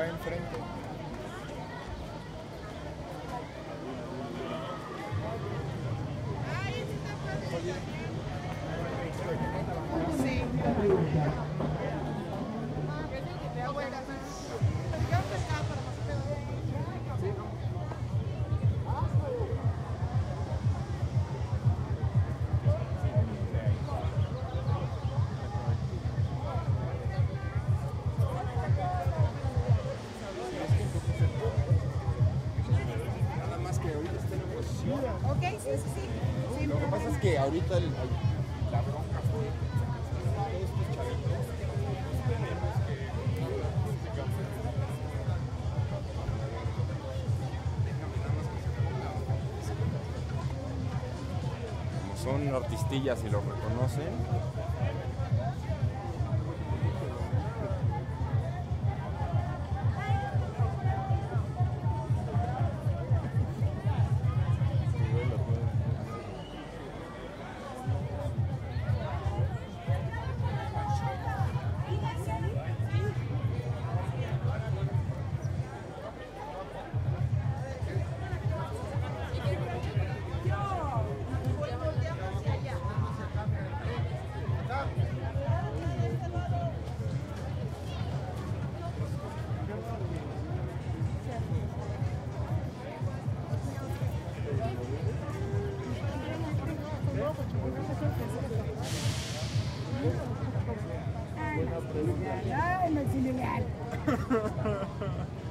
va enfrente. Oye. Sí. Nada más que ahorita está en oposición. Ok, sí, sí, sí. Lo que pasa es que ahorita la bronca fue todos estos chavitos. Tenemos que como son artistillas y lo reconocen. Ay, Maximiliano.